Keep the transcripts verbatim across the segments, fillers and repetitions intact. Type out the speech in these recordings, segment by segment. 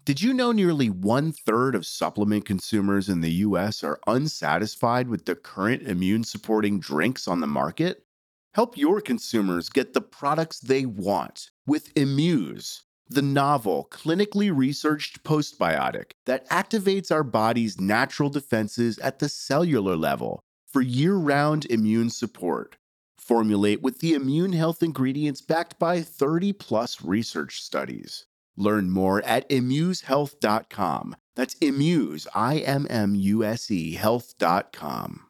Did you know nearly one third of supplement consumers in the U S are unsatisfied with the current immune supporting drinks on the market? Help your consumers get the products they want with Immuse, the novel, clinically researched postbiotic that activates our body's natural defenses at the cellular level for year-round immune support. Formulate with the immune health ingredients backed by thirty plus research studies. Learn more at immuse health dot com. That's Immuse, I M M U S E, health dot com.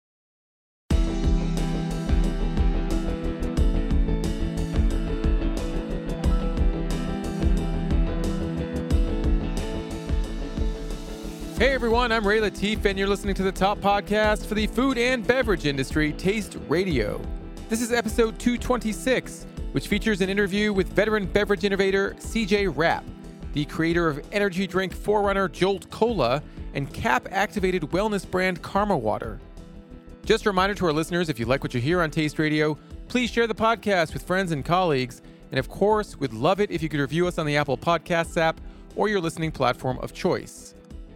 Hey everyone, I'm Ray Latif, and you're listening to the top podcast for the food and beverage industry, Taste Radio. This is episode two twenty-six, which features an interview with veteran beverage innovator C J Rapp, the creator of energy drink forerunner Jolt Cola and cap-activated wellness brand Karma Water. Just a reminder to our listeners, if you like what you hear on Taste Radio, please share the podcast with friends and colleagues, and of course, we'd love it if you could review us on the Apple Podcasts app or your listening platform of choice.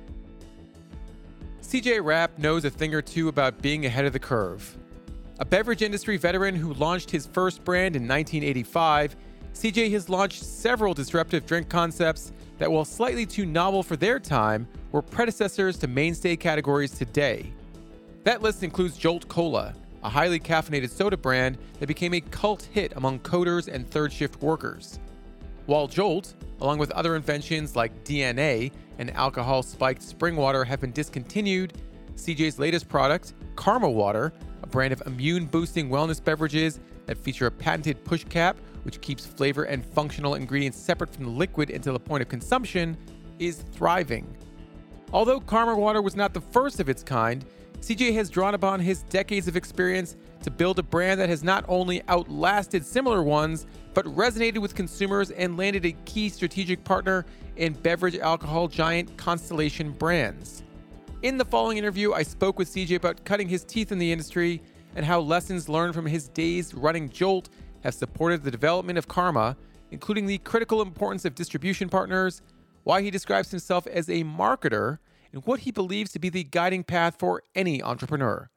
C J Rapp knows a thing or two about being ahead of the curve. A beverage industry veteran who launched his first brand in nineteen eighty-five, C J has launched several disruptive drink concepts that, while slightly too novel for their time, were predecessors to mainstay categories today. That list includes Jolt Cola, a highly caffeinated soda brand that became a cult hit among coders and third-shift workers. While Jolt, along with other inventions like D N A and alcohol-spiked spring water, have been discontinued, C J's latest product, Karma Water, a brand of immune-boosting wellness beverages that feature a patented push cap which keeps flavor and functional ingredients separate from the liquid until the point of consumption, is thriving. Although Karma Water was not the first of its kind, C J has drawn upon his decades of experience to build a brand that has not only outlasted similar ones, but resonated with consumers and landed a key strategic partner in beverage alcohol giant Constellation Brands. In the following interview, I spoke with C J about cutting his teeth in the industry and how lessons learned from his days running Jolt have supported the development of Karma, including the critical importance of distribution partners, why he describes himself as a marketer, and what he believes to be the guiding path for any entrepreneur.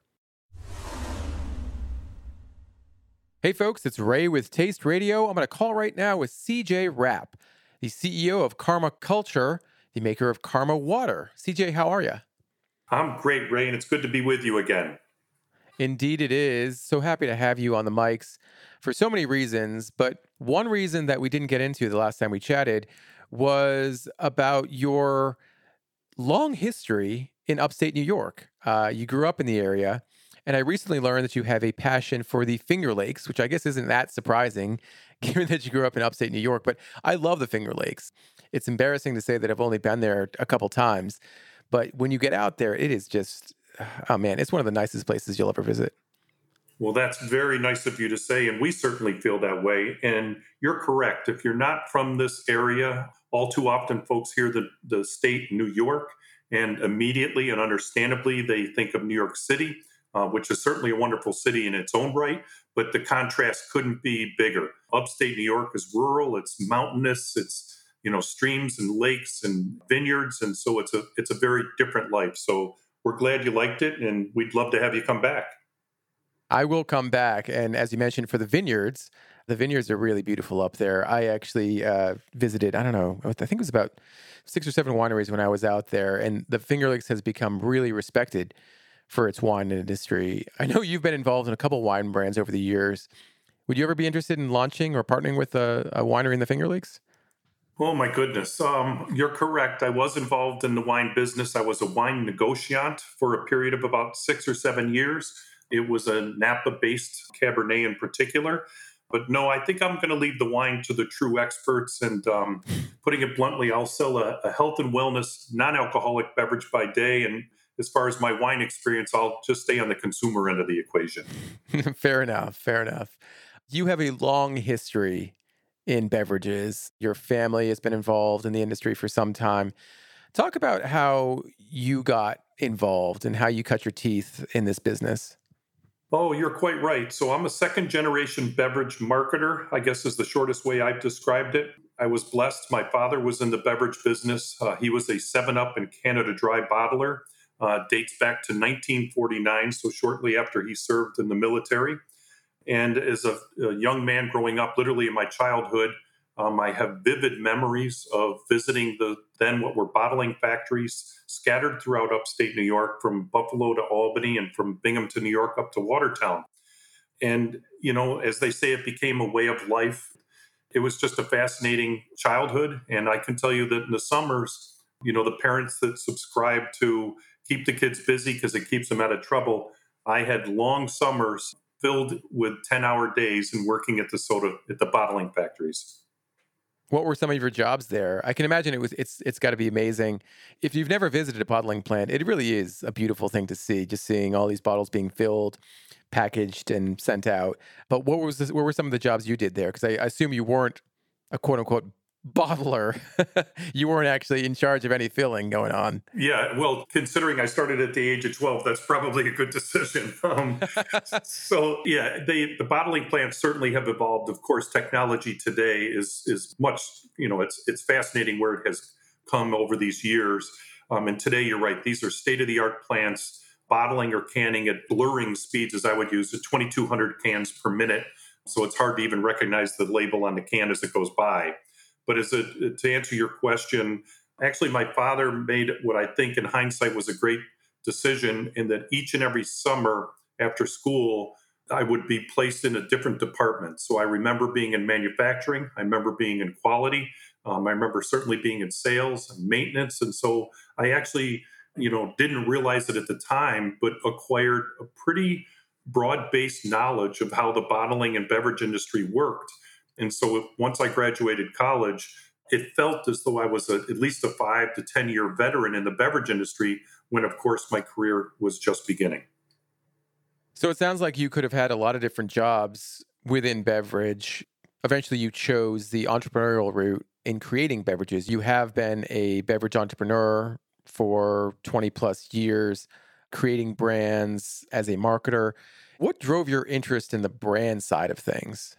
Hey folks, it's Ray with Taste Radio. I'm going to call right now with C J Rapp, the C E O of Karma Culture, the maker of Karma Water. C J, how are you? I'm great, Ray, and it's good to be with you again. Indeed it is. So happy to have you on the mics for so many reasons, but one reason that we didn't get into the last time we chatted was about your long history in upstate New York. Uh, you grew up in the area, and I recently learned that you have a passion for the Finger Lakes, which I guess isn't that surprising, given that you grew up in upstate New York, but I love the Finger Lakes. It's embarrassing to say that I've only been there a couple times, but when you get out there, it is just, oh man, it's one of the nicest places you'll ever visit. Well, that's very nice of you to say, and we certainly feel that way. And you're correct. If you're not from this area, all too often folks hear the, the state New York, and immediately and understandably, they think of New York City, uh, which is certainly a wonderful city in its own right, but the contrast couldn't be bigger. Upstate New York is rural, it's mountainous, it's you know streams and lakes and vineyards, and so it's a it's a very different life. So we're glad you liked it, and we'd love to have you come back. I will come back. And as you mentioned, for the vineyards, the vineyards are really beautiful up there. I actually uh, visited, I don't know, I think it was about six or seven wineries when I was out there. And the Finger Lakes has become really respected for its wine industry. I know you've been involved in a couple wine brands over the years. Would you ever be interested in launching or partnering with a, a winery in the Finger Lakes? Oh, my goodness. Um, you're correct. I was involved in the wine business. I was a wine negotiant for a period of about six or seven years. It was a Napa-based Cabernet in particular. But no, I think I'm going to leave the wine to the true experts. And um, putting it bluntly, I'll sell a, a health and wellness non-alcoholic beverage by day. And as far as my wine experience, I'll just stay on the consumer end of the equation. Fair enough. Fair enough. You have a long history in beverages. Your family has been involved in the industry for some time. Talk about how you got involved and how you cut your teeth in this business. Oh, you're quite right. So I'm a second generation beverage marketer, I guess is the shortest way I've described it. I was blessed. My father was in the beverage business. Uh, he was a seven up and Canada Dry bottler. Uh, dates back to nineteen forty-nine, so shortly after he served in the military. And as a, a young man growing up, literally in my childhood, um, I have vivid memories of visiting the then what were bottling factories scattered throughout upstate New York, from Buffalo to Albany and from Binghamton, New York, up to Watertown. And, you know, as they say, it became a way of life. It was just a fascinating childhood. And I can tell you that in the summers, you know, the parents that subscribe to keep the kids busy because it keeps them out of trouble, I had long summers filled with ten-hour days and working at the soda, at the bottling factories. What were some of your jobs there? I can imagine it was it's it's got to be amazing. If you've never visited a bottling plant, it really is a beautiful thing to see, just seeing all these bottles being filled, packaged, and sent out. But what was this, what were some of the jobs you did there? Because I, I assume you weren't a quote unquote bottler. You weren't actually in charge of any filling going on. Yeah, well, considering I started at the age of twelve, that's probably a good decision. Um, so, yeah, they, the bottling plants certainly have evolved. Of course, technology today is is much, you know, it's it's fascinating where it has come over these years. Um, and today, you're right, these are state-of-the-art plants, bottling or canning at blurring speeds, as I would use, at twenty-two hundred cans per minute. So it's hard to even recognize the label on the can as it goes by. But as a, to answer your question, actually, my father made what I think in hindsight was a great decision, in that each and every summer after school, I would be placed in a different department. So I remember being in manufacturing. I remember being in quality. Um, I remember certainly being in sales and maintenance. And so I actually, you know, didn't realize it at the time, but acquired a pretty broad-based knowledge of how the bottling and beverage industry worked. And so once I graduated college, it felt as though I was a, at least a five to ten year veteran in the beverage industry, when, of course, my career was just beginning. So it sounds like you could have had a lot of different jobs within beverage. Eventually, you chose the entrepreneurial route in creating beverages. You have been a beverage entrepreneur for twenty plus years, creating brands as a marketer. What drove your interest in the brand side of things?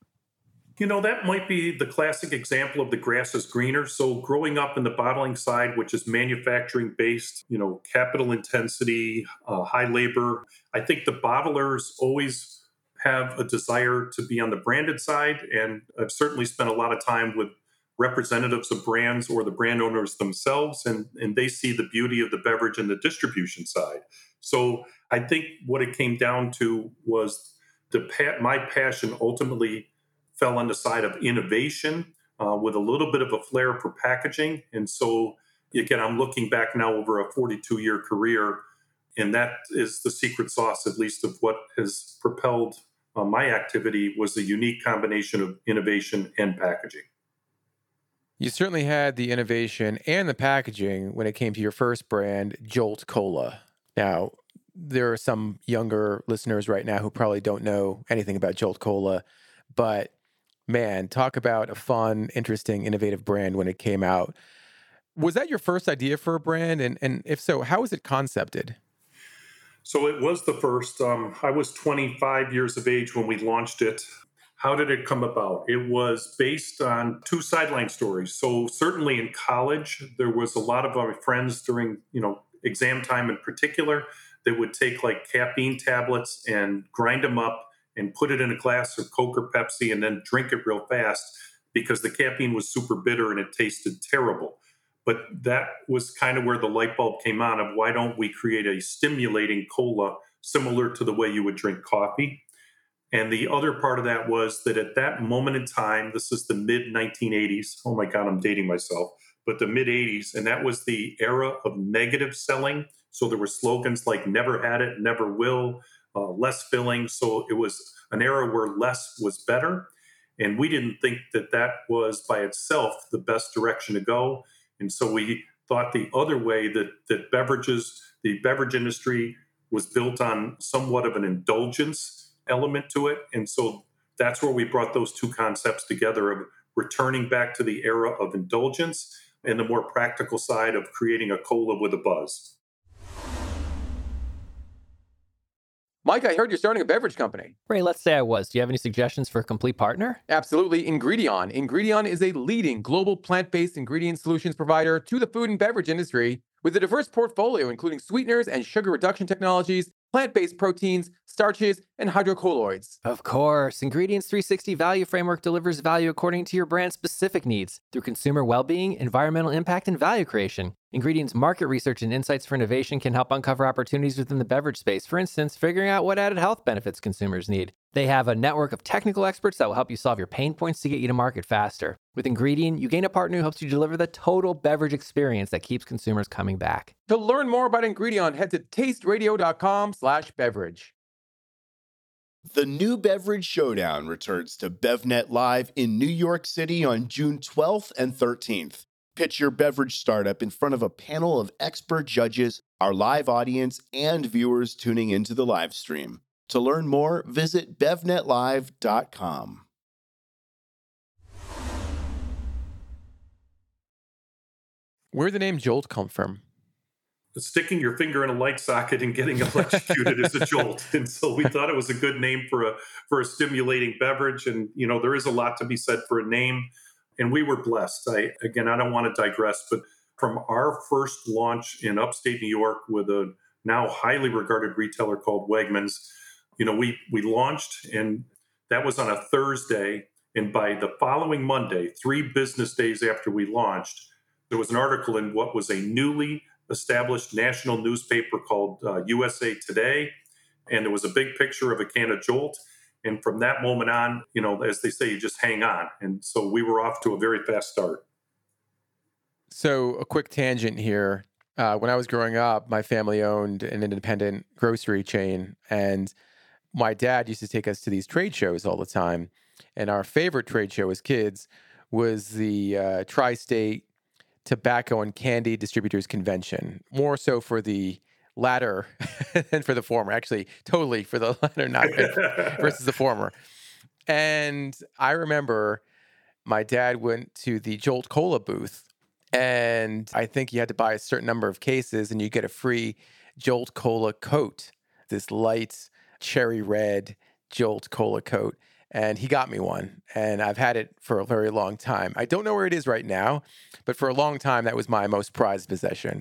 You know, that might be the classic example of the grass is greener. So growing up in the bottling side, which is manufacturing based, you know, capital intensity, uh, high labor, I think the bottlers always have a desire to be on the branded side. And I've certainly spent a lot of time with representatives of brands or the brand owners themselves, and, and they see the beauty of the beverage and the distribution side. So I think what it came down to was the pa- my passion ultimately fell on the side of innovation, uh, with a little bit of a flair for packaging. And so, again, I'm looking back now over a forty-two year career, and that is the secret sauce, at least, of what has propelled uh, my activity, was the unique combination of innovation and packaging. You certainly had the innovation and the packaging when it came to your first brand, Jolt Cola. Now, there are some younger listeners right now who probably don't know anything about Jolt Cola, but man, talk about a fun, interesting, innovative brand when it came out. Was that your first idea for a brand? And, and if so, how was it concepted? So it was the first. Um, I was twenty-five years of age when we launched it. How did it come about? It was based on two sideline stories. So certainly in college, there was a lot of our friends during, you know, exam time in particular, that would take like caffeine tablets and grind them up and put it in a glass of Coke or Pepsi and then drink it real fast, because the caffeine was super bitter and it tasted terrible. But that was kind of where the light bulb came on of, why don't we create a stimulating cola similar to the way you would drink coffee? And the other part of that was that at that moment in time, this is the mid nineteen eighties. Oh my God, I'm dating myself. But the mid eighties, and that was the era of negative selling. So there were slogans like never had it, never will, uh, less filling. So it was an era where less was better. And we didn't think that that was by itself the best direction to go. And so we thought the other way, that, that beverages, the beverage industry was built on somewhat of an indulgence element to it. And so that's where we brought those two concepts together, of returning back to the era of indulgence and the more practical side of creating a cola with a buzz. Mike, I heard you're starting a beverage company. Ray, let's say I was. Do you have any suggestions for a complete partner? Absolutely. Ingredion. Ingredion is a leading global plant-based ingredient solutions provider to the food and beverage industry with a diverse portfolio, including sweeteners and sugar reduction technologies, plant-based proteins, starches, and hydrocolloids. Of course. Ingredients three sixty Value Framework delivers value according to your brand's specific needs through consumer well-being, environmental impact, and value creation. Ingredients market research and insights for innovation can help uncover opportunities within the beverage space. For instance, figuring out what added health benefits consumers need. They have a network of technical experts that will help you solve your pain points to get you to market faster. With Ingredion, you gain a partner who helps you deliver the total beverage experience that keeps consumers coming back. To learn more about Ingredion, head to tasteradio.com slash beverage. The New Beverage Showdown returns to BevNet Live in New York City on June twelfth and thirteenth. Pitch your beverage startup in front of a panel of expert judges, our live audience, and viewers tuning into the live stream. To learn more, visit bev net live dot com. Where'd the name Jolt come from? Sticking your finger in a light socket and getting electrocuted is a jolt. And so we thought it was a good name for a for a stimulating beverage. And, you know, there is a lot to be said for a name. And we were blessed. I again, I don't want to digress, but from our first launch in upstate New York with a now highly regarded retailer called Wegmans, you know, we we launched, and that was on a Thursday. And by the following Monday, three business days after we launched, there was an article in what was a newly established national newspaper called uh, U S A Today. And there was a big picture of a can of Jolt. And from that moment on, you know, as they say, you just hang on. And so we were off to a very fast start. So a quick tangent here. Uh, when I was growing up, my family owned an independent grocery chain. And my dad used to take us to these trade shows all the time. And our favorite trade show as kids was the uh, Tri-State Tobacco and Candy Distributors Convention, more so for the latter than for the former. Actually, totally for the latter, not versus the former. And I remember my dad went to the Jolt Cola booth, and I think you had to buy a certain number of cases, and you get a free Jolt Cola coat, this light cherry red Jolt Cola coat. And he got me one, and I've had it for a very long time. I don't know where it is right now, but for a long time, that was my most prized possession.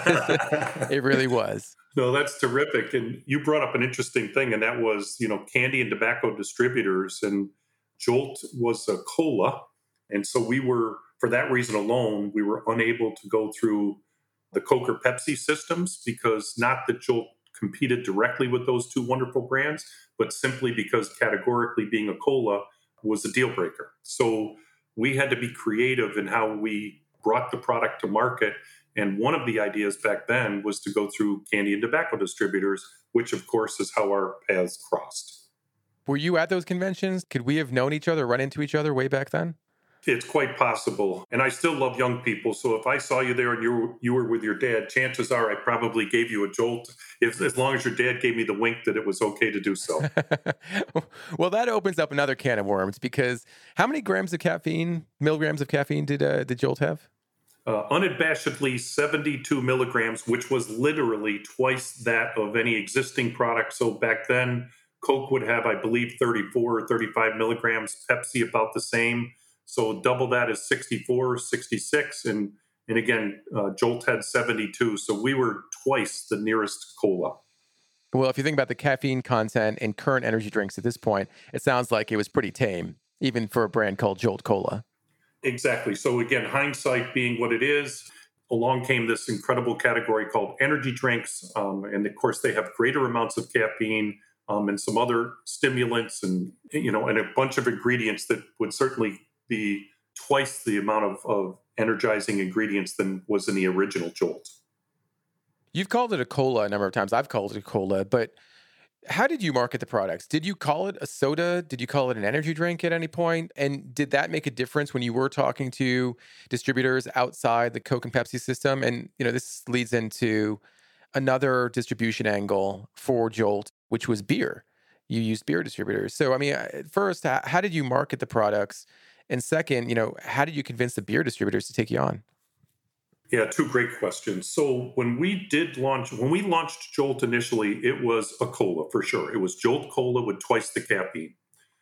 Uh, it really was. No, that's terrific. And you brought up an interesting thing, and that was, you know, candy and tobacco distributors. And Jolt was a cola. And so we were, for that reason alone, we were unable to go through the Coke or Pepsi systems, because not that Jolt competed directly with those two wonderful brands, but simply because categorically being a cola was a deal breaker. So we had to be creative in how we brought the product to market. And one of the ideas back then was to go through candy and tobacco distributors, which of course is how our paths crossed. Were you at those conventions? Could we have known each other, run into each other way back then? It's quite possible. And I still love young people. So if I saw you there and you were, you were with your dad, chances are I probably gave you a jolt, if, as long as your dad gave me the wink that it was okay to do so. Well, that opens up another can of worms, because how many grams of caffeine, milligrams of caffeine did, uh, did Jolt have? Uh, unabashedly seventy-two milligrams, which was literally twice that of any existing product. So back then, Coke would have, I believe, thirty-four or thirty-five milligrams, Pepsi about the same. So double that is sixty-four, sixty-six. And, and again, uh, Jolt had seventy-two. So we were twice the nearest cola. Well, if you think about the caffeine content in current energy drinks at this point, it sounds like it was pretty tame, even for a brand called Jolt Cola. Exactly. So again, hindsight being what it is, along came this incredible category called energy drinks. Um, and of course, they have greater amounts of caffeine um, and some other stimulants and, you know, and a bunch of ingredients that would certainly be twice the amount of, of energizing ingredients than was in the original Jolt. You've called it a cola a number of times. I've called it a cola, but how did you market the products? Did you call it a soda? Did you call it an energy drink at any point? And did that make a difference when you were talking to distributors outside the Coke and Pepsi system? And, you know, this leads into another distribution angle for Jolt, which was beer. You used beer distributors. So, I mean, first, how did you market the products? And second, you know, how did you convince the beer distributors to take you on? Yeah, two great questions. So when we did launch, when we launched Jolt initially, it was a cola for sure. It was Jolt Cola with twice the caffeine.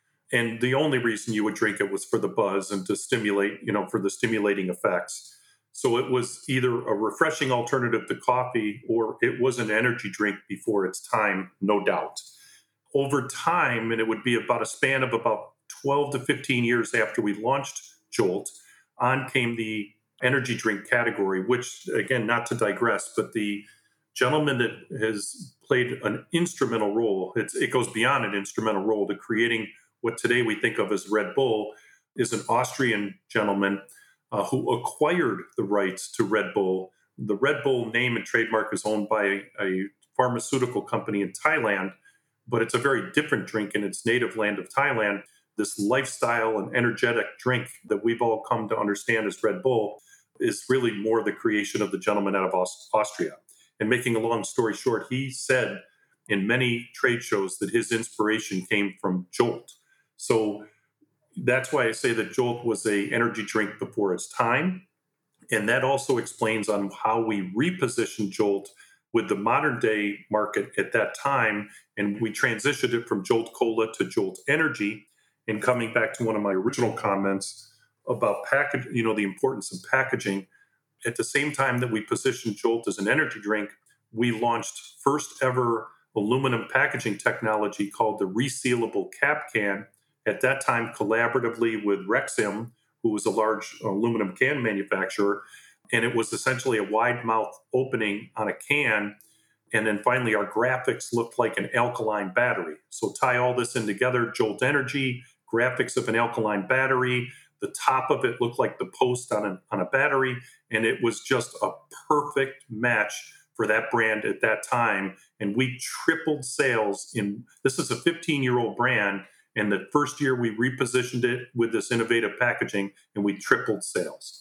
And the only reason you would drink it was for the buzz and to stimulate, you know, for the stimulating effects. So it was either a refreshing alternative to coffee or it was an energy drink before its time, no doubt. Over time, and it would be about a span of about twelve to fifteen years after we launched Jolt, on came the energy drink category, which, again, not to digress, but the gentleman that has played an instrumental role, it's, it goes beyond an instrumental role to creating what today we think of as Red Bull, is an Austrian gentleman uh, who acquired the rights to Red Bull. The Red Bull name and trademark is owned by a, a pharmaceutical company in Thailand, but it's a very different drink in its native land of Thailand. This lifestyle and energetic drink that we've all come to understand as Red Bull is really more the creation of the gentleman out of Aust- Austria. And making a long story short, he said in many trade shows that his inspiration came from Jolt. So that's why I say that Jolt was a energy drink before its time. And that also explains on how we repositioned Jolt with the modern day market at that time. And we transitioned it from Jolt Cola to Jolt Energy. And coming back to one of my original comments about package, you know, the importance of packaging, at the same time that we positioned Jolt as an energy drink, we launched first ever aluminum packaging technology called the resealable cap can, at that time collaboratively with Rexam, who was a large aluminum can manufacturer. And it was essentially a wide mouth opening on a can. And then finally, our graphics looked like an alkaline battery. So tie all this in together, Jolt Energy, graphics of an alkaline battery. The top of it looked like the post on a, on a battery. And it was just a perfect match for that brand at that time. And we tripled sales in, this is a fifteen-year-old brand. And the first year we repositioned it with this innovative packaging and we tripled sales.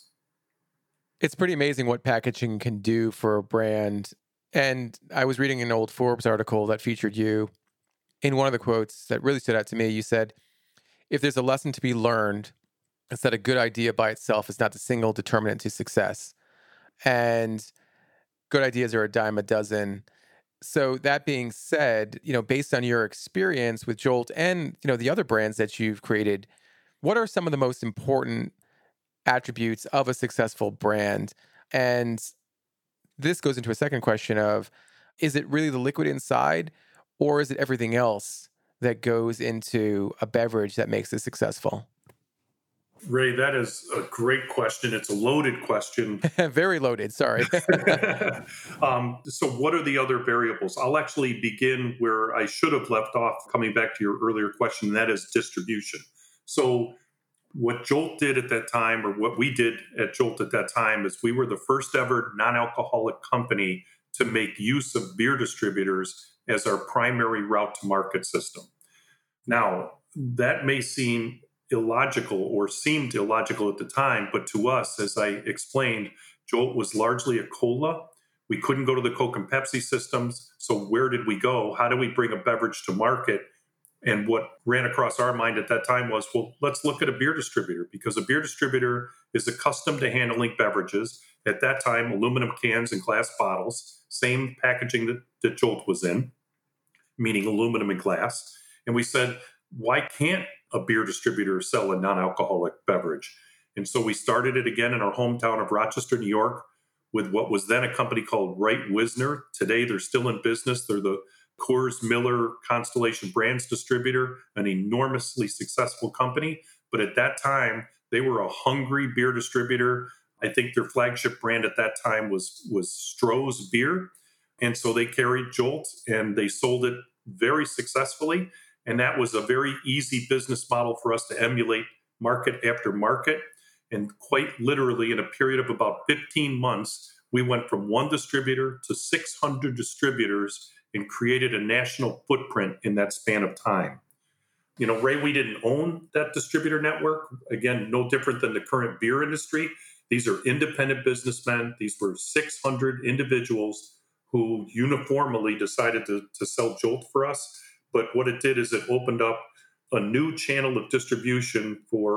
It's pretty amazing what packaging can do for a brand. And I was reading an old Forbes article that featured you. In one of the quotes that really stood out to me, you said, if there's a lesson to be learned, it's that a good idea by itself is not the single determinant to success. And good ideas are a dime a dozen. So that being said, you know, based on your experience with Jolt and, you know, the other brands that you've created, what are some of the most important attributes of a successful brand? And this goes into a second question of, is it really the liquid inside, or is it everything else that goes into a beverage that makes it successful? Ray, that is a great question. It's a loaded question. Very loaded, sorry. um, so what are the other variables? I'll actually begin where I should have left off, coming back to your earlier question, and that is distribution. So what Jolt did at that time, or what we did at Jolt at that time, is we were the first ever non-alcoholic company to make use of beer distributors as our primary route to market system. Now, that may seem illogical or seemed illogical at the time, but to us, as I explained, Jolt was largely a cola. We couldn't go to the Coke and Pepsi systems. So where did we go? How do we bring a beverage to market? And what ran across our mind at that time was, well, let's look at a beer distributor, because a beer distributor is accustomed to handling beverages. At that time, aluminum cans and glass bottles, same packaging that, that Jolt was in, meaning aluminum and glass. And we said, why can't a beer distributor sell a non-alcoholic beverage? And so we started it again in our hometown of Rochester, New York, with what was then a company called Wright Wisner. Today, they're still in business. They're the Coors Miller Constellation Brands distributor, an enormously successful company. But at that time, they were a hungry beer distributor. I think their flagship brand at that time was, was Stroh's Beer. And so they carried Jolt and they sold it very successfully. And that was a very easy business model for us to emulate market after market. And quite literally, in a period of about fifteen months, we went from one distributor to six hundred distributors and created a national footprint in that span of time. You know, Ray, we didn't own that distributor network. Again, no different than the current beer industry. These are independent businessmen. These were six hundred individuals who uniformly decided to, to sell Jolt for us. But what it did is it opened up a new channel of distribution for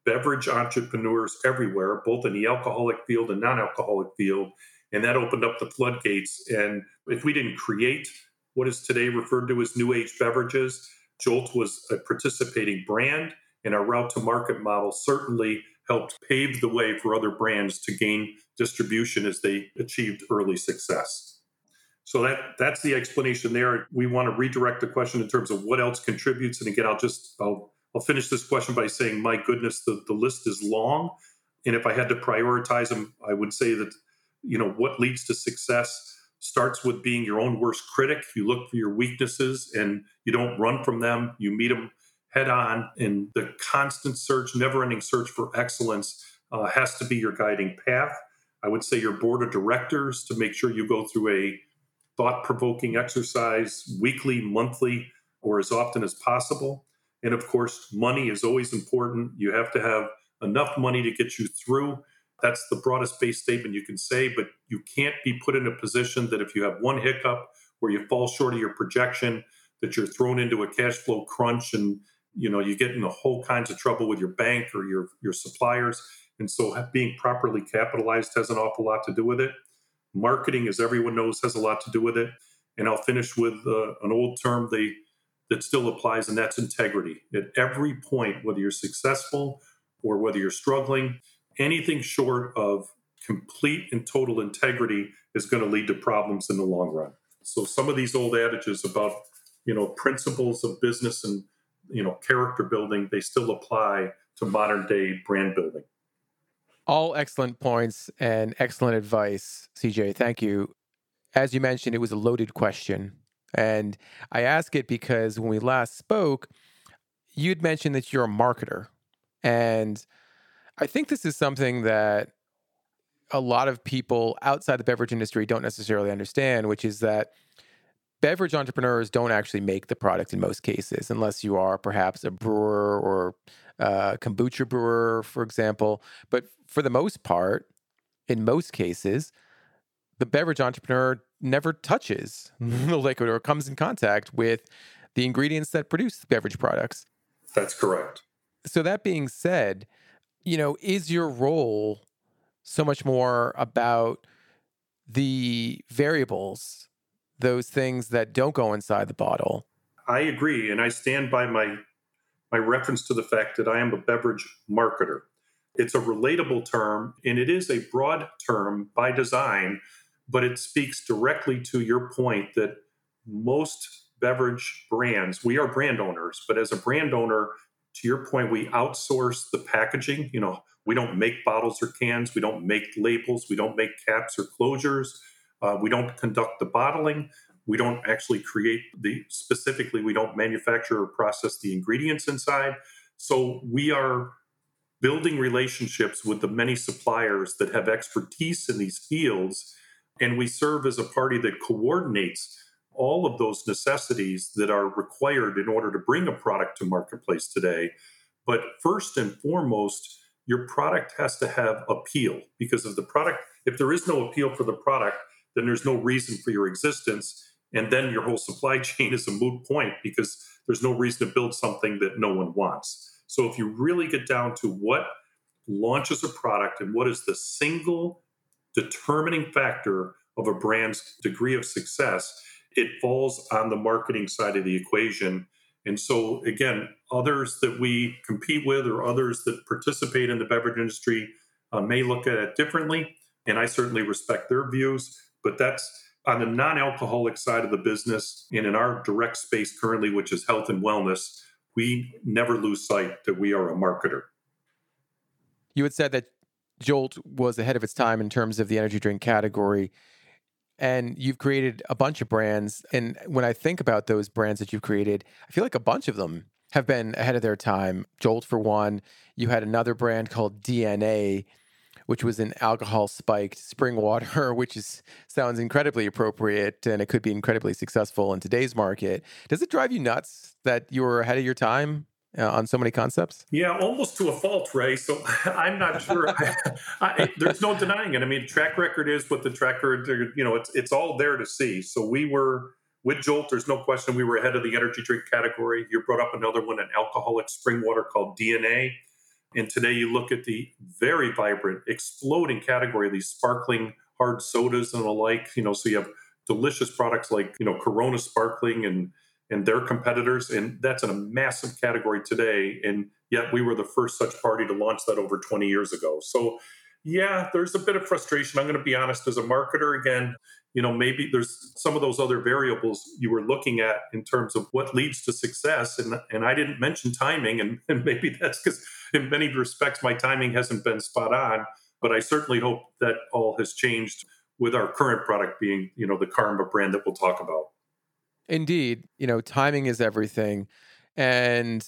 beverage entrepreneurs everywhere, both in the alcoholic field and non-alcoholic field. And that opened up the floodgates. And if we didn't create what is today referred to as new age beverages, Jolt was a participating brand, and our route to market model certainly helped pave the way for other brands to gain distribution as they achieved early success. So that that's the explanation there. We want to redirect the question in terms of what else contributes. And again, I'll just I'll I'll finish this question by saying, my goodness, the, the list is long. And if I had to prioritize them, I would say that, you know, what leads to success starts with being your own worst critic. You look for your weaknesses and you don't run from them. You meet them head on. And the constant search, never ending search for excellence uh, has to be your guiding path. I would say your board of directors to make sure you go through a thought-provoking exercise weekly, monthly, or as often as possible. And of course, money is always important. You have to have enough money to get you through. That's the broadest base statement you can say, but you can't be put in a position that if you have one hiccup where you fall short of your projection, that you're thrown into a cash flow crunch and you know you get in a whole kinds of trouble with your bank or your, your suppliers. And so being properly capitalized has an awful lot to do with it. Marketing, as everyone knows, has a lot to do with it. And I'll finish with uh, an old term they, that still applies, and that's integrity. At every point, whether you're successful or whether you're struggling, anything short of complete and total integrity is going to lead to problems in the long run. So some of these old adages about, you know, principles of business and, you know, character building, they still apply to modern day brand building. All excellent points and excellent advice, C J. Thank you. As you mentioned, it was a loaded question. And I ask it because when we last spoke, you'd mentioned that you're a marketer. And I think this is something that a lot of people outside the beverage industry don't necessarily understand, which is that beverage entrepreneurs don't actually make the product in most cases, unless you are perhaps a brewer or a kombucha brewer, for example. But for the most part, in most cases, the beverage entrepreneur never touches the liquid or comes in contact with the ingredients that produce the beverage products. That's correct. So that being said, you know, is your role so much more about the variables, those things that don't go inside the bottle? I agree. And I stand by my my reference to the fact that I am a beverage marketer. It's a relatable term, and it is a broad term by design, but it speaks directly to your point that most beverage brands, we are brand owners, but as a brand owner, to your point, we outsource the packaging. You know, we don't make bottles or cans. We don't make labels. We don't make caps or closures. Uh, we don't conduct the bottling. We don't actually create the, specifically, we don't manufacture or process the ingredients inside. So we are building relationships with the many suppliers that have expertise in these fields. And we serve as a party that coordinates all of those necessities that are required in order to bring a product to marketplace today. But first and foremost, your product has to have appeal, because if the product, if there is no appeal for the product, then there's no reason for your existence. And then your whole supply chain is a moot point because there's no reason to build something that no one wants. So if you really get down to what launches a product and what is the single determining factor of a brand's degree of success, it falls on the marketing side of the equation. And so, again, others that we compete with or others that participate in the beverage industry uh, may look at it differently. And I certainly respect their views, but that's on the non-alcoholic side of the business. And in our direct space currently, which is health and wellness, we never lose sight that we are a marketer. You had said that Jolt was ahead of its time in terms of the energy drink category. And you've created a bunch of brands. And when I think about those brands that you've created, I feel like a bunch of them have been ahead of their time. Jolt, for one. You had another brand called D N A, which was an alcohol-spiked spring water, which is sounds incredibly appropriate, and it could be incredibly successful in today's market. Does it drive you nuts that you were ahead of your time uh, on so many concepts? Yeah, almost to a fault, Ray. So I'm not sure. I, I, there's no denying it. I mean, track record is what the track record, you know, it's it's all there to see. So we were, with Jolt, there's no question we were ahead of the energy drink category. You brought up another one, an alcoholic spring water called D N A. And today you look at the very vibrant, exploding category of these sparkling hard sodas and the like, you know, so you have delicious products like, you know, Corona Sparkling and and their competitors. And that's in a massive category today. And yet we were the first such party to launch that over twenty years ago. So yeah, there's a bit of frustration. I'm going to be honest, as a marketer, again, you know, maybe there's some of those other variables you were looking at in terms of what leads to success. And, and I didn't mention timing. And, and maybe that's because in many respects, my timing hasn't been spot on. But I certainly hope that all has changed with our current product being, you know, the Karma brand that we'll talk about. Indeed, you know, timing is everything. And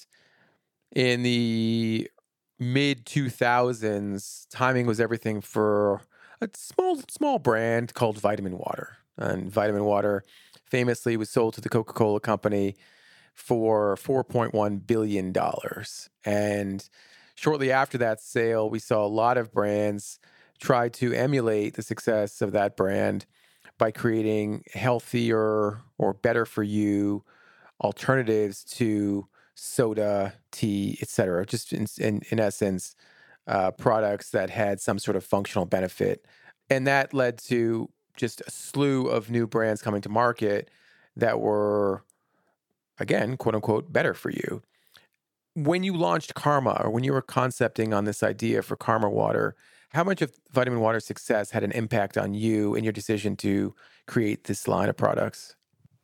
in the mid two thousands, timing was everything for a small small brand called Vitamin Water. And Vitamin Water famously was sold to the Coca-Cola company for four point one billion dollars. And shortly after that sale, we saw a lot of brands try to emulate the success of that brand by creating healthier or better for you alternatives to soda, tea, et cetera. Just in, in, in essence, uh, products that had some sort of functional benefit. And that led to just a slew of new brands coming to market that were, again, quote unquote, better for you. When you launched Karma, or when you were concepting on this idea for Karma Water, how much of Vitamin Water's success had an impact on you and your decision to create this line of products?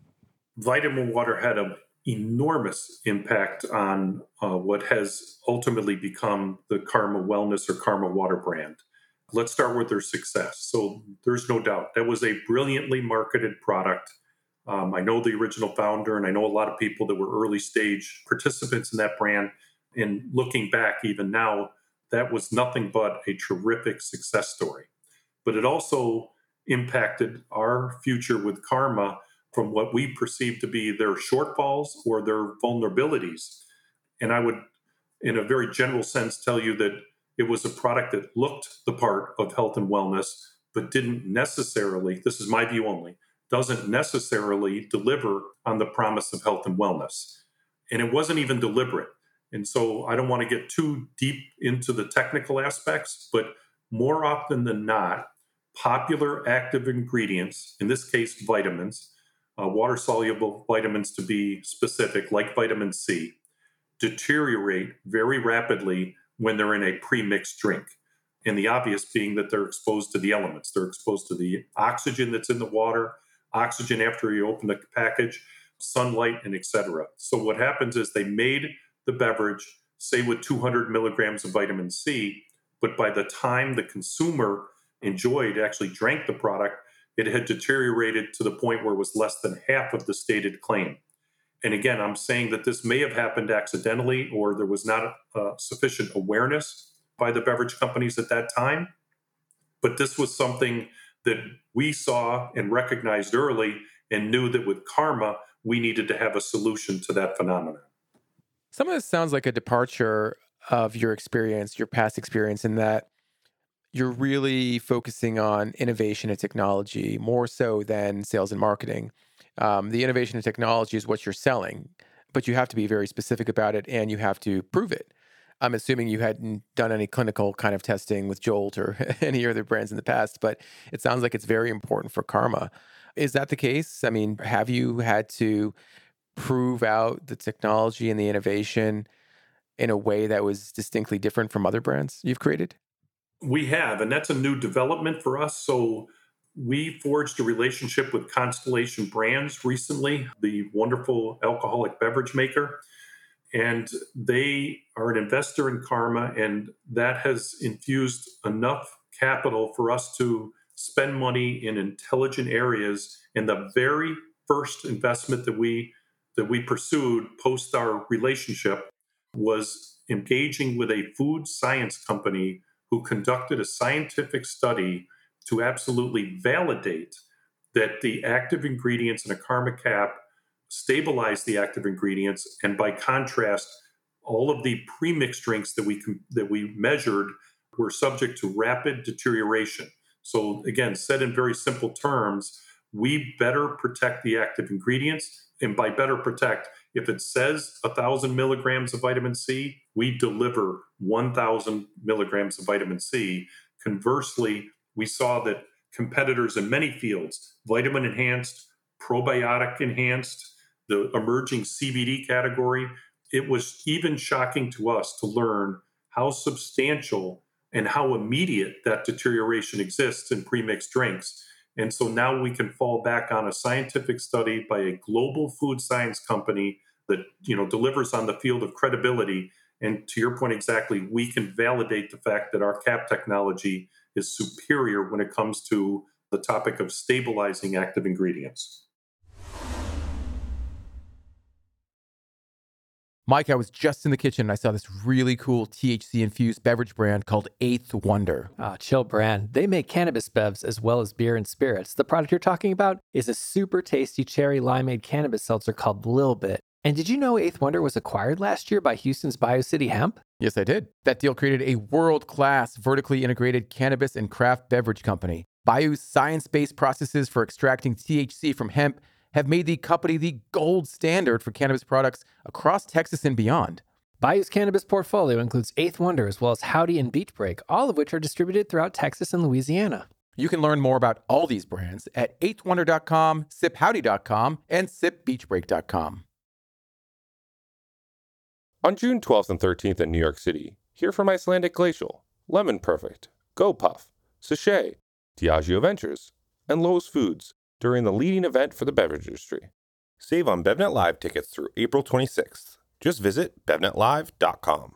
Vitamin Water had an enormous impact on uh, what has ultimately become the Karma Wellness or Karma Water brand. Let's start with their success. So there's no doubt that was a brilliantly marketed product. Um, I know the original founder, and I know a lot of people that were early stage participants in that brand. And looking back, even now, that was nothing but a terrific success story. But it also impacted our future with Karma from what we perceive to be their shortfalls or their vulnerabilities. And I would, in a very general sense, tell you that it was a product that looked the part of health and wellness, but didn't necessarily, this is my view only, doesn't necessarily deliver on the promise of health and wellness. And it wasn't even deliberate. And so I don't want to get too deep into the technical aspects, but more often than not, popular active ingredients, in this case, vitamins, uh, water-soluble vitamins to be specific, like vitamin C, deteriorate very rapidly when they're in a pre-mixed drink. And the obvious being that they're exposed to the elements. They're exposed to the oxygen that's in the water, oxygen after you open the package, sunlight, and et cetera. So what happens is they made the beverage, say with two hundred milligrams of vitamin C, but by the time the consumer enjoyed, actually drank the product, it had deteriorated to the point where it was less than half of the stated claim. And again, I'm saying that this may have happened accidentally, or there was not uh, sufficient awareness by the beverage companies at that time. But this was something that we saw and recognized early and knew that with Karma, we needed to have a solution to that phenomenon. Some of this sounds like a departure of your experience, your past experience, in that you're really focusing on innovation and technology more so than sales and marketing. Um, the innovation and technology is what you're selling, but you have to be very specific about it and you have to prove it. I'm assuming you hadn't done any clinical kind of testing with Jolt or any other brands in the past, but it sounds like it's very important for Karma. Is that the case? I mean, have you had to prove out the technology and the innovation in a way that was distinctly different from other brands you've created? We have, and that's a new development for us. So we forged a relationship with Constellation Brands recently, the wonderful alcoholic beverage maker. And they are an investor in Karma, and that has infused enough capital for us to spend money in intelligent areas. And the very first investment that we that we pursued post our relationship was engaging with a food science company who conducted a scientific study to absolutely validate that the active ingredients in a Karma cap stabilize the active ingredients, and by contrast, all of the premixed drinks that we that we measured were subject to rapid deterioration. So again, said in very simple terms, we better protect the active ingredients, and by better protect, if it says a thousand milligrams of vitamin C, we deliver one thousand milligrams of vitamin C. Conversely, we saw that competitors in many fields, vitamin enhanced, probiotic enhanced, the emerging C B D category, it was even shocking to us to learn how substantial and how immediate that deterioration exists in premixed drinks. And so now we can fall back on a scientific study by a global food science company that, you know, delivers on the field of credibility. And to your point exactly, we can validate the fact that our cap technology is superior when it comes to the topic of stabilizing active ingredients. Mike, I was just in the kitchen and I saw this really cool T H C-infused beverage brand called Eighth Wonder. Ah, chill brand. They make cannabis bevs as well as beer and spirits. The product you're talking about is a super tasty cherry limeade cannabis seltzer called Lil Bit. And did you know Eighth Wonder was acquired last year by Houston's BioCity Hemp? Yes, I did. That deal created a world-class vertically integrated cannabis and craft beverage company. Bayou's science-based processes for extracting T H C from hemp have made the company the gold standard for cannabis products across Texas and beyond. Bayou's cannabis portfolio includes Eighth Wonder as well as Howdy and Beach Break, all of which are distributed throughout Texas and Louisiana. You can learn more about all these brands at eighth wonder dot com, sip howdy dot com, and sip beach break dot com. On June twelfth and thirteenth in New York City, hear from Icelandic Glacial, Lemon Perfect, GoPuff, Sachet, Diageo Ventures, and Lowe's Foods during the leading event for the beverage industry. Save on BevNet Live tickets through April twenty-sixth. Just visit bev net live dot com.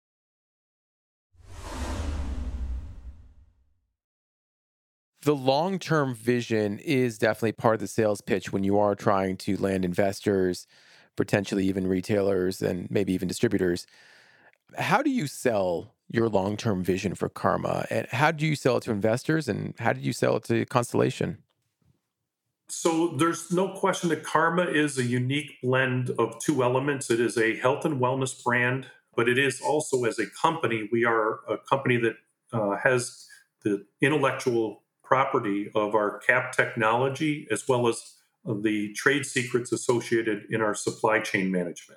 The long-term vision is definitely part of the sales pitch when you are trying to land investors, potentially even retailers and maybe even distributors. How do you sell your long-term vision for Karma? And how do you sell it to investors? And how did you sell it to Constellation? So there's no question that Karma is a unique blend of two elements. It is a health and wellness brand, but it is also, as a company, we are a company that uh, has the intellectual property of our cap technology as well as the trade secrets associated in our supply chain management.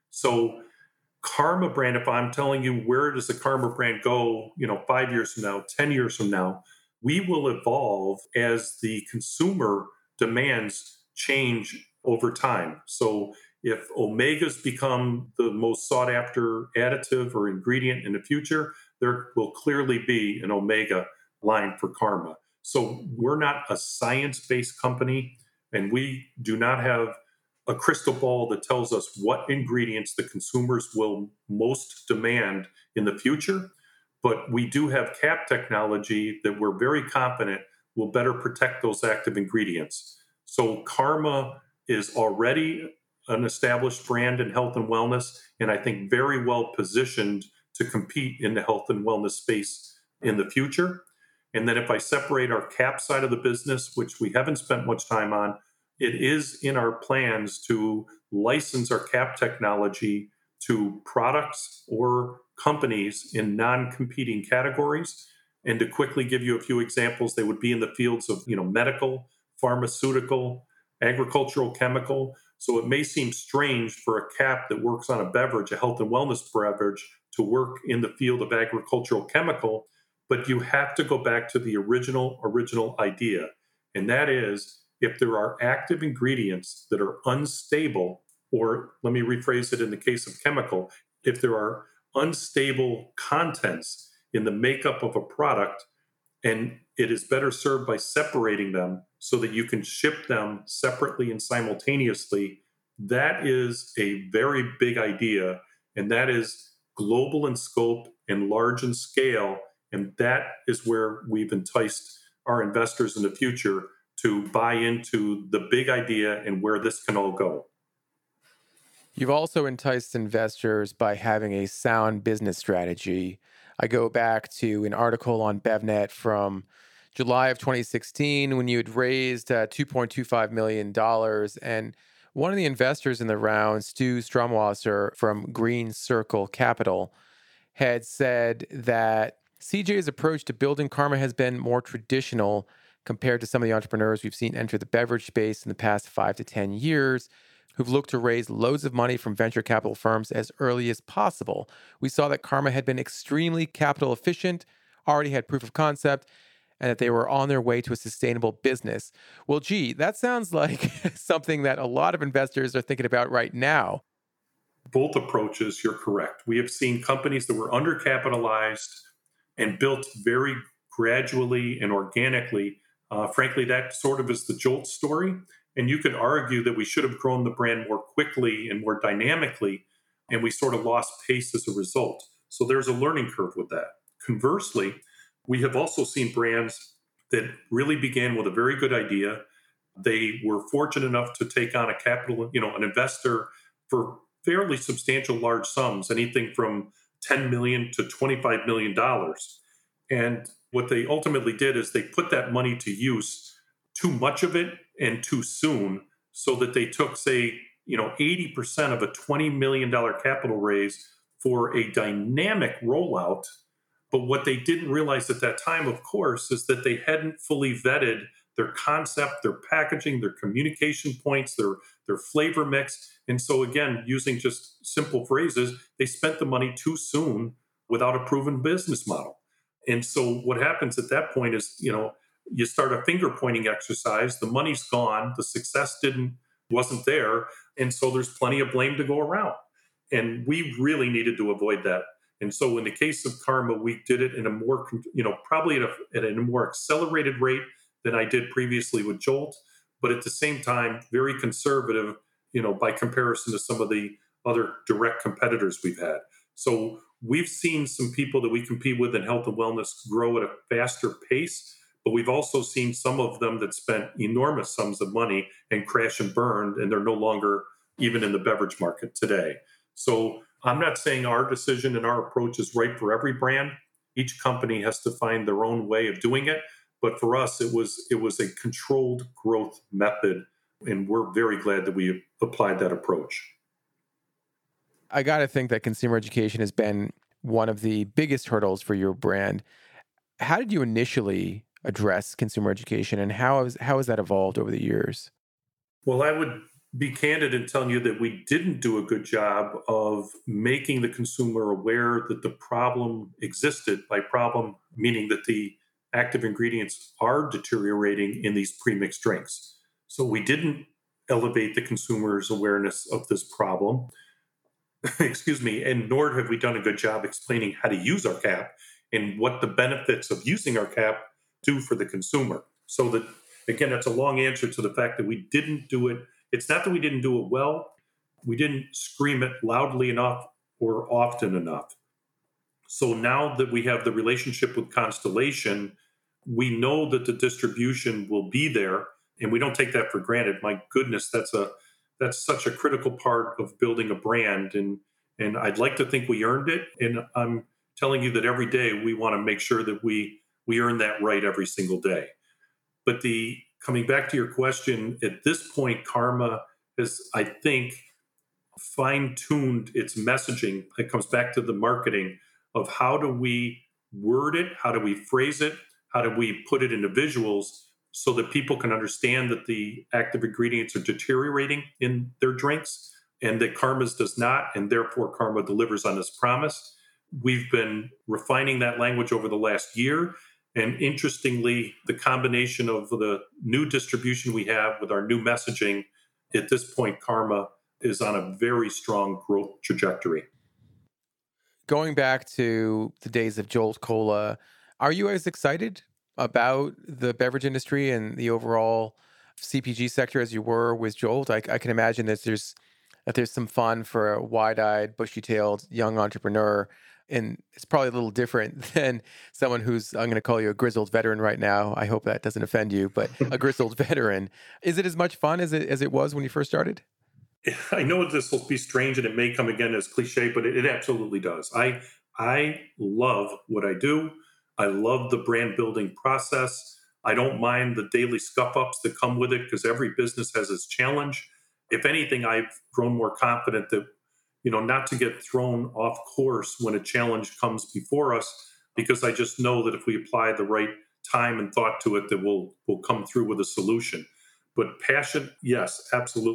So Karma brand, if I'm telling you where does the Karma brand go, you know, five years from now, ten years from now, we will evolve as the consumer demands change over time. So if omegas become the most sought after additive or ingredient in the future, there will clearly be an omega line for Karma. So we're not a science-based company, and we do not have a crystal ball that tells us what ingredients the consumers will most demand in the future. But we do have cap technology that we're very confident will better protect those active ingredients. So Karma is already an established brand in health and wellness, and I think very well positioned to compete in the health and wellness space in the future. And then if I separate our cap side of the business, which we haven't spent much time on, it is in our plans to license our cap technology to products or companies in non-competing categories. And to quickly give you a few examples, they would be in the fields of, you know, medical, pharmaceutical, agricultural, chemical. So it may seem strange for a cap that works on a beverage, a health and wellness beverage, to work in the field of agricultural chemical, but you have to go back to the original, original idea. And that is, if there are active ingredients that are unstable, or let me rephrase it in the case of chemical, if there are unstable contents in the makeup of a product, and it is better served by separating them so that you can ship them separately and simultaneously, that is a very big idea. And that is global in scope and large in scale. And that is where we've enticed our investors in the future to buy into the big idea and where this can all go. You've also enticed investors by having a sound business strategy. I go back to an article on BevNet from July of twenty sixteen when you had raised uh, two point two five million dollars. And one of the investors in the round, Stu Stromwasser from Green Circle Capital, had said that C J's approach to building Karma has been more traditional compared to some of the entrepreneurs we've seen enter the beverage space in the past five to ten years, who've looked to raise loads of money from venture capital firms as early as possible. We saw that Karma had been extremely capital efficient, already had proof of concept, and that they were on their way to a sustainable business. Well, gee, that sounds like something that a lot of investors are thinking about right now. Both approaches, you're correct. We have seen companies that were undercapitalized and built very gradually and organically. Uh, frankly, that sort of is the Jolt story. And you could argue that we should have grown the brand more quickly and more dynamically, and we sort of lost pace as a result. So there's a learning curve with that. Conversely, we have also seen brands that really began with a very good idea. They were fortunate enough to take on a capital, you know, an investor for fairly substantial large sums, anything from ten million dollars to twenty-five million dollars. And what they ultimately did is they put that money to use, too much of it and too soon, so that they took, say, you know, eighty percent of a twenty million dollars capital raise for a dynamic rollout. But what they didn't realize at that time, of course, is that they hadn't fully vetted their concept, their packaging, their communication points, their, their flavor mix. And so, again, using just simple phrases, they spent the money too soon without a proven business model. And so what happens at that point is, you know, you start a finger pointing exercise, the money's gone, the success didn't, wasn't there. And so there's plenty of blame to go around. And we really needed to avoid that. And so in the case of Karma, we did it in a more, you know, probably at a, at a more accelerated rate than I did previously with Jolt, but at the same time, very conservative, you know, by comparison to some of the other direct competitors we've had. So we've seen some people that we compete with in health and wellness grow at a faster pace, but we've also seen some of them that spent enormous sums of money and crash and burned, and they're no longer even in the beverage market today. So I'm not saying our decision and our approach is right for every brand. Each company has to find their own way of doing it. But for us, it was it was a controlled growth method, and we're very glad that we applied that approach. I got to think that consumer education has been one of the biggest hurdles for your brand. How did you initially address consumer education, and how has, how has that evolved over the years? Well, I would be candid in telling you that we didn't do a good job of making the consumer aware that the problem existed. By problem, meaning that the active ingredients are deteriorating in these premixed drinks. So we didn't elevate the consumer's awareness of this problem. Excuse me, and nor have we done a good job explaining how to use our cap and what the benefits of using our cap do for the consumer. So that, again, that's a long answer to the fact that we didn't do it. It's not that we didn't do it well. We didn't scream it loudly enough or often enough. So now that we have the relationship with Constellation, we know that the distribution will be there, and we don't take that for granted. My goodness, that's a that's such a critical part of building a brand, and and I'd like to think we earned it. And I'm telling you that every day we want to make sure that we we earn that right every single day. But the coming back to your question, at this point, Karma has, I think, fine-tuned its messaging. It comes back to the marketing of how do we word it, how do we phrase it, how do we put it into visuals so that people can understand that the active ingredients are deteriorating in their drinks and that Karma's does not, and therefore Karma delivers on its promise. We've been refining that language over the last year. And interestingly, the combination of the new distribution we have with our new messaging, at this point, Karma is on a very strong growth trajectory. Going back to the days of Jolt Cola, are you as excited about the beverage industry and the overall C P G sector as you were with Jolt? I, I can imagine that there's that there's some fun for a wide-eyed, bushy-tailed young entrepreneur, and it's probably a little different than someone who's, I'm going to call you a grizzled veteran right now. I hope that doesn't offend you, but a grizzled veteran. Is it as much fun as it as it was when you first started? I know this will be strange and it may come again as cliche, but it, it absolutely does. I I love what I do. I love the brand building process. I don't mind the daily scuff ups that come with it because every business has its challenge. If anything, I've grown more confident that, you know, not to get thrown off course when a challenge comes before us, because I just know that if we apply the right time and thought to it, that we'll we'll come through with a solution. But passion, yes, absolutely.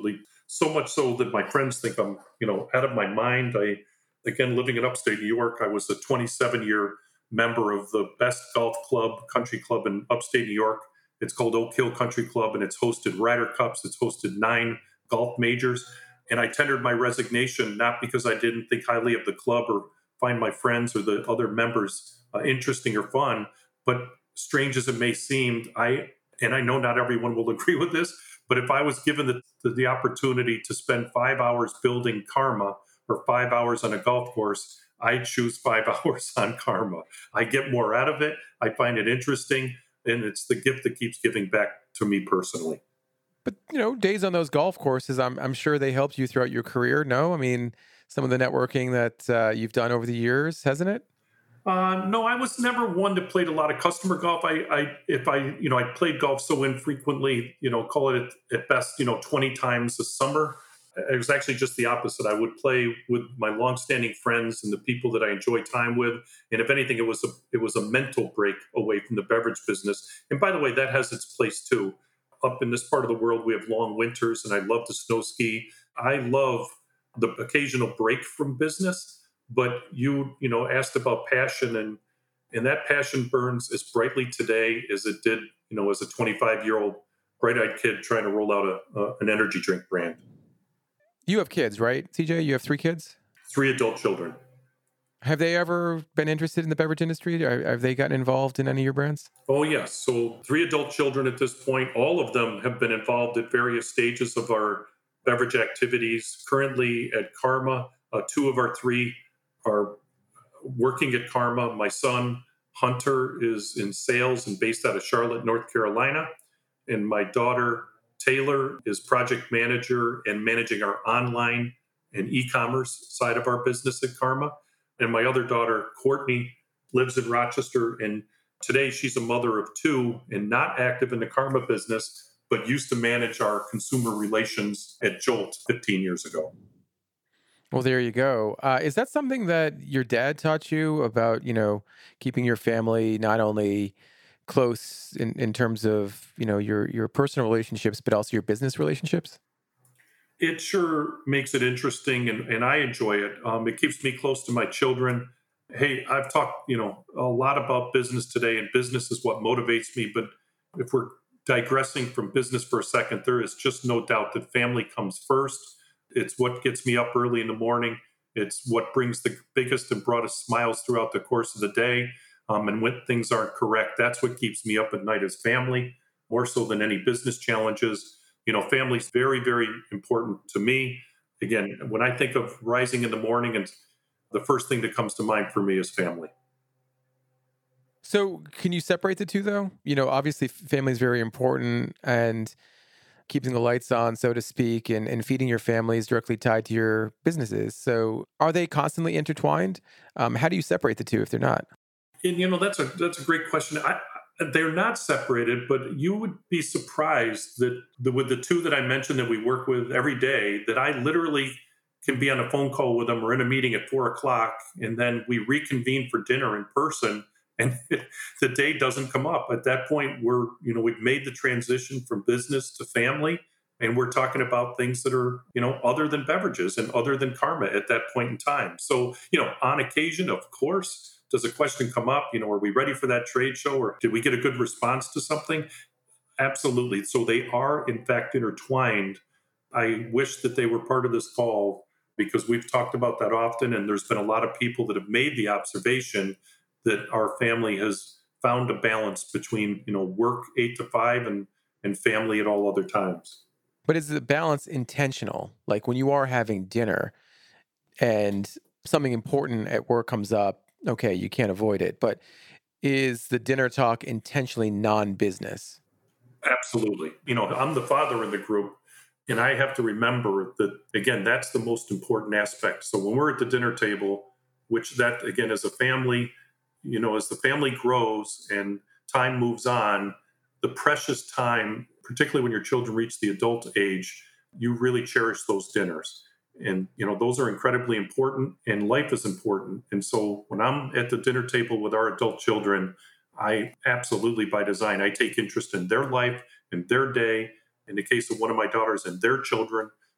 So much so that my friends think I'm, you know, out of my mind. I, again, living in upstate New York, I was a twenty-seven year member of the best golf club, country club in upstate New York. It's called Oak Hill Country Club, and it's hosted Ryder Cups. It's hosted nine golf majors. And I tendered my resignation, not because I didn't think highly of the club or find my friends or the other members uh, interesting or fun, but strange as it may seem, I, and I know not everyone will agree with this, but if I was given the, the, the opportunity to spend five hours building karma or five hours on a golf course, I choose five hours on karma. I get more out of it. I find it interesting. And it's the gift that keeps giving back to me personally. But, you know, days on those golf courses, I'm I'm sure they helped you throughout your career. No, I mean, some of the networking that uh, you've done over the years, hasn't it? Uh, no, I was never one that played a lot of customer golf. I, I, if I, you know, I played golf so infrequently, you know, call it at best, you know, twenty times a summer. It was actually just the opposite. I would play with my longstanding friends and the people that I enjoy time with. And if anything, it was a, it was a mental break away from the beverage business. And by the way, that has its place too. Up in this part of the world, we have long winters and I love to snow ski. I love the occasional break from business, but you, you know, asked about passion, and, and that passion burns as brightly today as it did, you know, as a twenty-five year old bright-eyed kid trying to roll out a, a an energy drink brand. You have kids, right, C J? You have three kids? Three adult children. Have they ever been interested in the beverage industry? Or have they gotten involved in any of your brands? Oh, yes. So three adult children at this point. All of them have been involved at various stages of our beverage activities. Currently at Karma, uh, two of our three are working at Karma. My son, Hunter, is in sales and based out of Charlotte, North Carolina. And my daughter, Taylor, is project manager and managing our online and e-commerce side of our business at Karma. And my other daughter, Courtney, lives in Rochester. And today she's a mother of two and not active in the Karma business, but used to manage our consumer relations at Jolt fifteen years ago. Well, there you go. Uh, is that something that your dad taught you about, you know, keeping your family not only close in, in terms of, you know, your, your personal relationships, but also your business relationships? It sure makes it interesting, and, and I enjoy it. Um, it keeps me close to my children. Hey, I've talked, you know, a lot about business today, and business is what motivates me. But if we're digressing from business for a second, there is just no doubt that family comes first. It's what gets me up early in the morning. It's what brings the biggest and broadest smiles throughout the course of the day. Um, and when things aren't correct, that's what keeps me up at night as family, more so than any business challenges. You know, family's very, very important to me. Again, when I think of rising in the morning, and the first thing that comes to mind for me is family. So can you separate the two, though? You know, obviously family is very important, and keeping the lights on, so to speak, and, and feeding your family is directly tied to your businesses. So are they constantly intertwined? Um, how do you separate the two if they're not? And, you know, that's a that's a great question. I, They're not separated, but you would be surprised that the, with the two that I mentioned that we work with every day, that I literally can be on a phone call with them or in a meeting at four o'clock, and then we reconvene for dinner in person, and the day doesn't come up. At that point, we're, you know, we've made the transition from business to family, and we're talking about things that are, you know, other than beverages and other than Karma at that point in time. So, you know, on occasion, of course, does a question come up? You know, are we ready for that trade show, or did we get a good response to something? Absolutely. So they are, in fact, intertwined. I wish that they were part of this call, because we've talked about that often. And there's been a lot of people that have made the observation that our family has found a balance between, you know, work eight to five and, and family at all other times. But is the balance intentional? Like when you are having dinner and something important at work comes up, okay, you can't avoid it, but is the dinner talk intentionally non-business? Absolutely. You know, I'm the father in the group, and I have to remember that, again, that's the most important aspect. So when we're at the dinner table, which that, again, as a family, you know, as the family grows and time moves on, the precious time, particularly when your children reach the adult age, you really cherish those dinners. And, you know, those are incredibly important, and life is important. And so when I'm at the dinner table with our adult children, I absolutely, by design, I take interest in their life and their day. In the case of one of my daughters, and their children.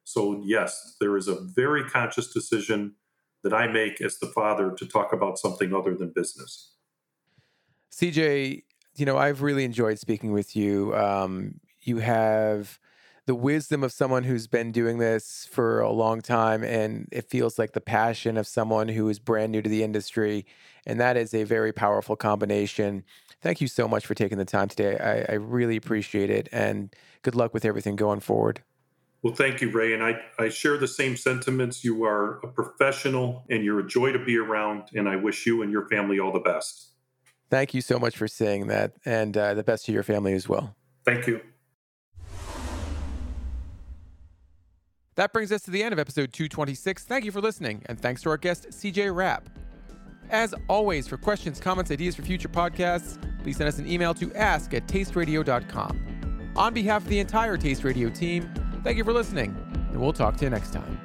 So yes, there is a very conscious decision that I make as the father to talk about something other than business. C J, you know, I've really enjoyed speaking with you. Um, you have the wisdom of someone who's been doing this for a long time, and it feels like the passion of someone who is brand new to the industry. And that is a very powerful combination. Thank you so much for taking the time today. I, I really appreciate it. And good luck with everything going forward. Well, thank you, Ray. And I, I share the same sentiments. You are a professional and you're a joy to be around. And I wish you and your family all the best. Thank you so much for saying that. And uh, the best to your family as well. Thank you. That brings us to the end of episode two twenty-six. Thank you for listening. And thanks to our guest, C J Rapp. As always, for questions, comments, ideas for future podcasts, please send us an email to ask at taste radio dot com. On behalf of the entire Taste Radio team, thank you for listening, and we'll talk to you next time.